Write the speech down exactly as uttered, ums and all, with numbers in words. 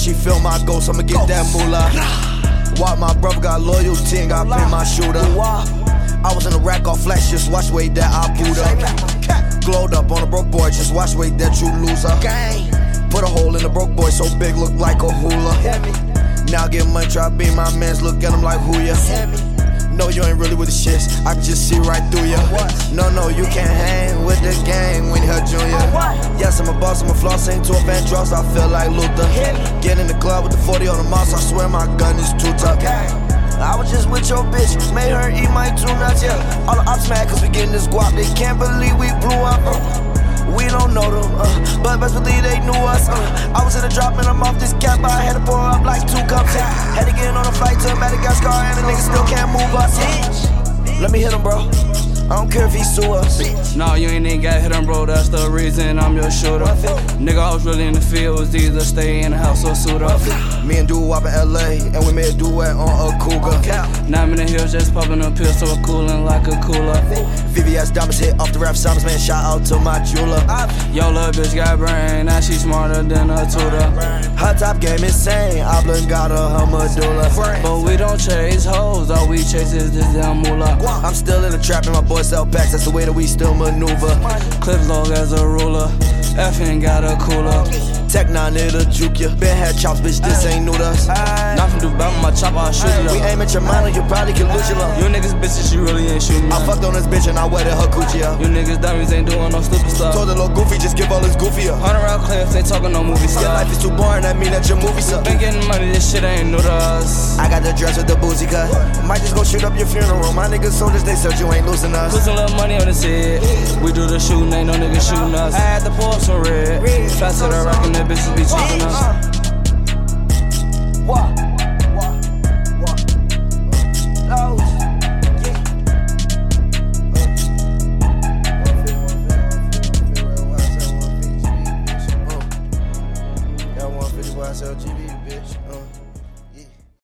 she feel my ghost, I'ma get that moolah. Why my brother got loyalty and got pay my shooter. I was in the rack off flash, just watch the way that I boot up. Glowed up on a broke boy, just watch the way that you lose up. Put a hole in the broke boy so big, look like a hula. Now get money, try to be my mans, look at him like who ya? No, you ain't really with the shits, I can just see right through ya. No, no, you can't hang with the gang when you're junior. Yes, I'm a boss, I'm a floss, ain't to a fan dross, I feel like Luther. Get in the club with the forty on the mouse, I swear my gun is too tough. I was just with your bitch, made her eat my two nuts, yeah. All the ops mad cause we getting this guap, they can't believe we blew up. Uh. We don't know them, uh, but best believe they knew us. Uh. I was in a drop and I'm off this cap, I had to pour up like two cups. Yeah. Had to get on a flight to Madagascar and the niggas still can't move us. Yeah. Let me hit him, bro. I don't care if he sue us. Nah, you ain't even got hit him, bro, that's the reason I'm your shooter. Nigga, I was really in the field, was either stay in the house or suit up. Me and Dude Wop in L A, and we made a duet on a Cougar. Now I'm in the hills just popping a pill, so we're coolin' like a cooler. V V S diamonds hit off the rap sounds, man, shout out to my jeweler. Yo, little bitch got brain, now she smarter than a tutor. Her top game insane, Oblongata, her medulla. But we don't chase hoes, all we chase is this damn moolah. I'm still in the trap and my boys sell packs, that's the way that we still maneuver. Clips long as a ruler, F ain't got a cooler. Tech nine, it'll juke ya. Been had chops, bitch, this ain't new to us. Not from Dubai, my chop, I'll shoot it up. We aim at your mind, you probably can lose your love. You niggas bitches, you really ain't shooting I fucked on this bitch and I wetted her coochie up. You niggas dummies ain't doing no stupid stuff. Told the little goofy, just give all his goofy up. Hundred round clips, they talking no movie stuff. Your life is too boring, that mean that your movie suck. Been getting money, this shit ain't new to us. I got the dress with the boozy cut. Might just go shoot up your funeral. My niggas soldiers, they said you ain't losing us. Put some little money on his head. We do the shooting, ain't no niggas shooting us. I had to pour up some red. Fast to the rock and the bitches be choosing us. What? What? What? Lows. Yeah. one fifty Y S L G B.